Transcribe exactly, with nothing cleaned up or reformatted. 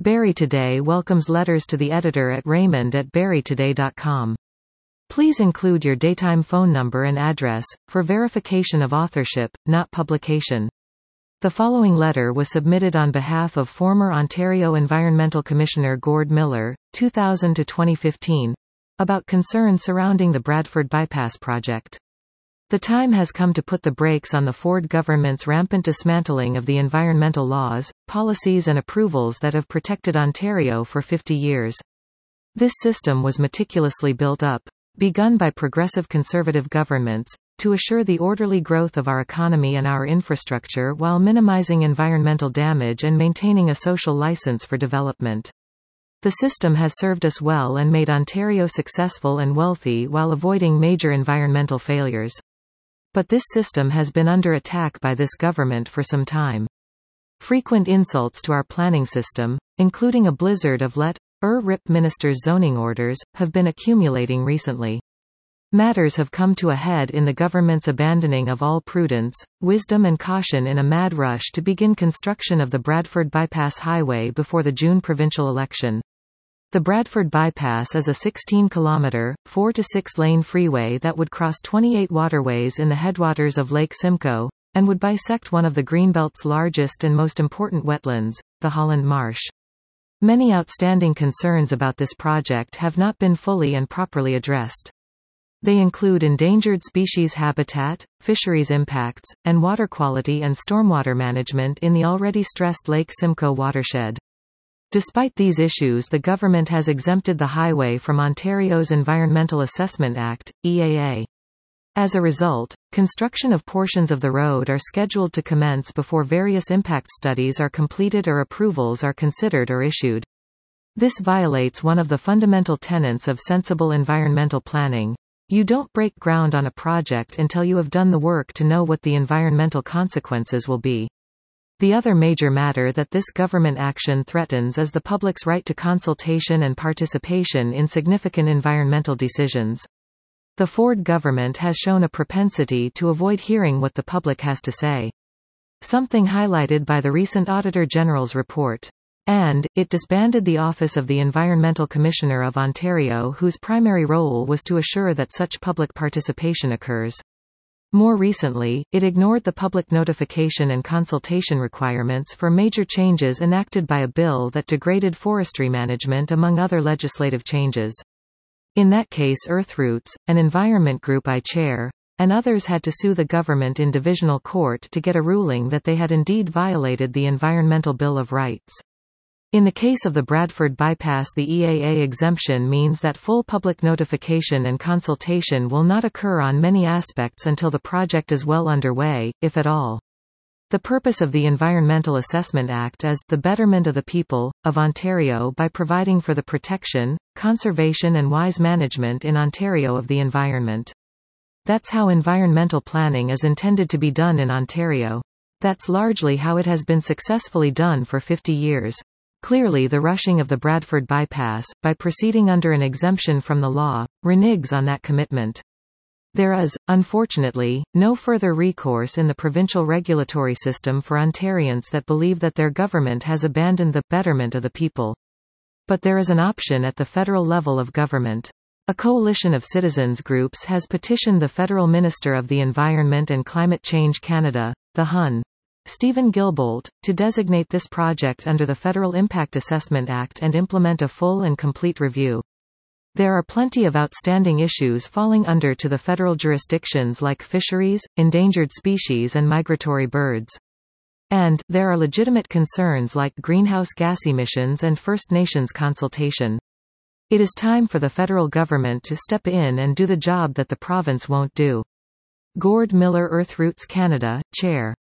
Barrie Today welcomes letters to the editor at raymond at barrie today dot com. Please include your daytime phone number and address, for verification of authorship, not publication. The following letter was submitted on behalf of former Ontario Environmental Commissioner Gord Miller, two thousand to twenty fifteen, about concerns surrounding the Bradford Bypass project. The time has come to put the brakes on the Ford government's rampant dismantling of the environmental laws, policies and approvals that have protected Ontario for fifty years. This system was meticulously built up, begun by progressive conservative governments, to assure the orderly growth of our economy and our infrastructure while minimizing environmental damage and maintaining a social license for development. The system has served us well and made Ontario successful and wealthy while avoiding major environmental failures. But this system has been under attack by this government for some time. Frequent insults to our planning system, including a blizzard of let-er-rip ministers' zoning orders, have been accumulating recently. Matters have come to a head in the government's abandoning of all prudence, wisdom and caution in a mad rush to begin construction of the Bradford Bypass Highway before the June provincial election. The Bradford Bypass is a sixteen kilometre, four to six lane freeway that would cross twenty-eight waterways in the headwaters of Lake Simcoe, and would bisect one of the Greenbelt's largest and most important wetlands, the Holland Marsh. Many outstanding concerns about this project have not been fully and properly addressed. They include endangered species habitat, fisheries impacts, and water quality and stormwater management in the already stressed Lake Simcoe watershed. Despite these issues, the government has exempted the highway from Ontario's Environmental Assessment Act, E A A. As a result, construction of portions of the road are scheduled to commence before various impact studies are completed or approvals are considered or issued. This violates one of the fundamental tenets of sensible environmental planning. You don't break ground on a project until you have done the work to know what the environmental consequences will be. The other major matter that this government action threatens is the public's right to consultation and participation in significant environmental decisions. The Ford government has shown a propensity to avoid hearing what the public has to say. Something highlighted by the recent Auditor General's report. And, it disbanded the Office of the Environmental Commissioner of Ontario, whose primary role was to assure that such public participation occurs. More recently, it ignored the public notification and consultation requirements for major changes enacted by a bill that degraded forestry management among other legislative changes. In that case Earthroots, an environment group I chair, and others had to sue the government in divisional court to get a ruling that they had indeed violated the Environmental Bill of Rights. In the case of the Bradford Bypass, the E A A exemption means that full public notification and consultation will not occur on many aspects until the project is well underway, if at all. The purpose of the Environmental Assessment Act is the betterment of the people of Ontario by providing for the protection, conservation and wise management in Ontario of the environment. That's how environmental planning is intended to be done in Ontario. That's largely how it has been successfully done for fifty years. Clearly, the rushing of the Bradford Bypass, by proceeding under an exemption from the law, reneges on that commitment. There is, unfortunately, no further recourse in the provincial regulatory system for Ontarians that believe that their government has abandoned the betterment of the people. But there is an option at the federal level of government. A coalition of citizens groups has petitioned the Federal Minister of the Environment and Climate Change Canada, the H U N, Stephen Guilbeault, to designate this project under the Federal Impact Assessment Act and implement a full and complete review. There are plenty of outstanding issues falling under to the federal jurisdictions like fisheries, endangered species and migratory birds. And, there are legitimate concerns like greenhouse gas emissions and First Nations consultation. It is time for the federal government to step in and do the job that the province won't do. Gord Miller, Earthroots Canada, Chair.